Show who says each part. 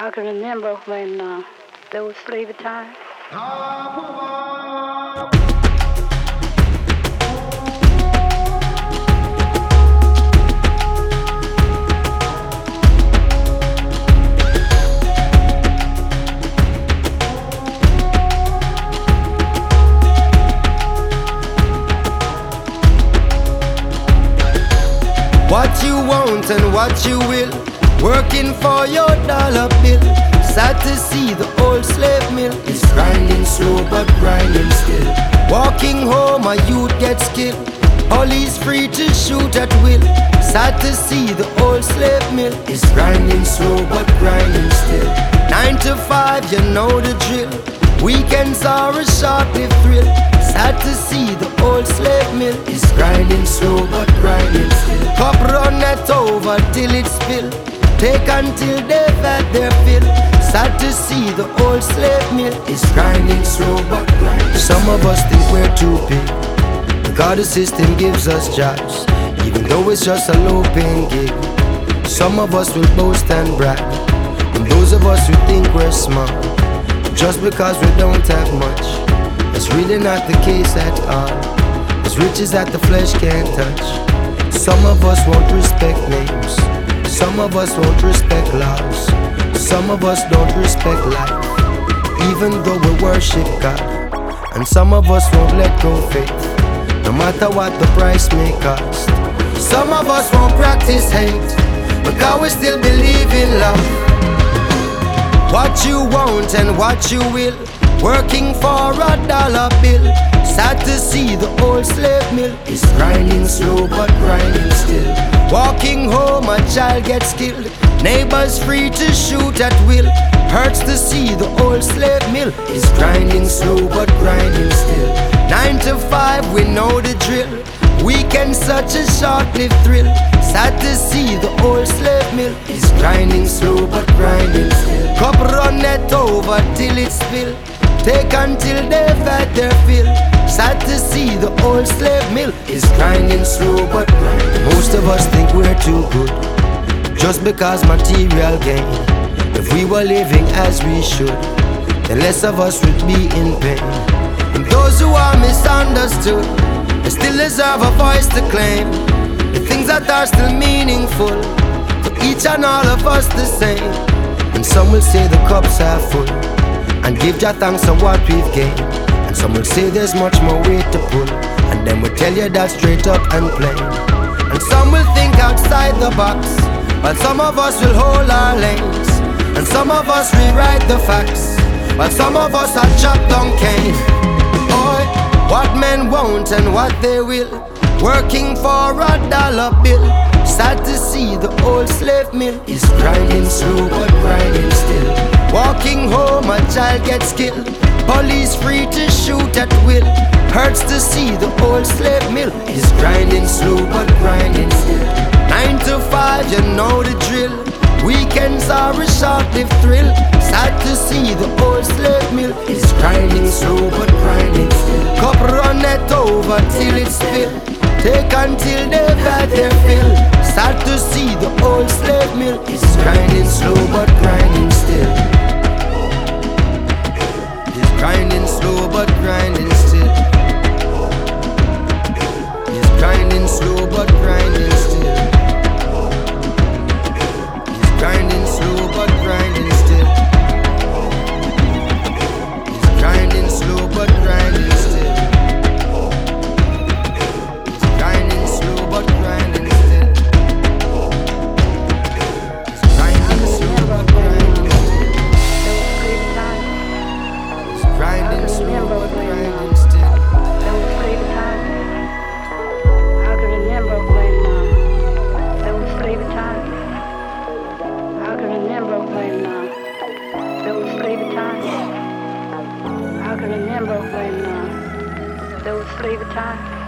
Speaker 1: I can remember when there was slavery time.
Speaker 2: What you want and what you will, working for your dollar bill. Sad to see the old slave mill is grinding slow but grinding still. Walking home a youth gets killed, police free to shoot at will. Sad to see the old slave mill is grinding slow but grinding still. 9 to 5, you know the drill, weekends are a short-lived thrill. Sad to see the old slave mill is grinding slow but grinding still. Cup run it over till it spill, take until they've had their fill. Sad to see the old slave mill is grinding slow but grinding. Some of us think we're too big, because the system gives us jobs, even though it's just a low-paying gig. Some of us will boast and brag, and those of us who think we're smart, just because we don't have much. It's really not the case at all. It's riches that the flesh can't touch. Some of us won't respect names, some of us won't respect laws, some of us don't respect life, even though we worship God. And some of us won't let go faith, no matter what the price may cost. Some of us won't practice hate, because we still believe in love. What you want and what you will, working for a dollar bill. Sad to see the old slave mill is grinding slow but grinding still. Walking home a child gets killed, neighbors free to shoot at will. Hurts to see the old slave mill is grinding slow but grinding still. 9 to 5, we know the drill, weekend such a short-lived thrill. Sad to see the old slave mill is grinding slow but grinding still. Cup run it over till it spill, take until they've had their fill. Sad to see the old slave mill is grinding slow but grinding. Most of us think we're too good, just because material gain. If we were living as we should, then less of us would be in pain. And those who are misunderstood, they still deserve a voice to claim the things that are still meaningful to each and all of us the same. And some will say the cups are full, and give Jah thanks for what we've gained. And some will say there's much more weight to pull, and then we'll tell you that straight up and plain. And some will think outside the box, while some of us will hold our lanes. And some of us rewrite the facts, while some of us are chopped down cane. Boy, what men want and what they will, working for a dollar bill. Sad to see the old slave mill is grinding slow but grinding still. Walking home a child gets killed, police free to shoot at will. Hurts to see the old slave mill is grinding slow but grinding still. 9 to 5, you know the drill, weekends are a short-lived thrill. Sad to see the old slave mill is grinding slow but grinding still. Cup run it over till it spill, take until they've had their fill. Sad to see the old slave mill is grinding slow but grinding still. It's grinding slow but grinding still. It's grinding slow but grinding still. It's grinding slow but grinding still. It's grinding slow but grinding still. It's grinding slow but grinding still. It's grinding slow but grinding still. It's grinding slow but grinding still.
Speaker 1: There was slavery time. I can remember when there was slavery time. I can remember when there was slavery time. I can remember when there was slavery time.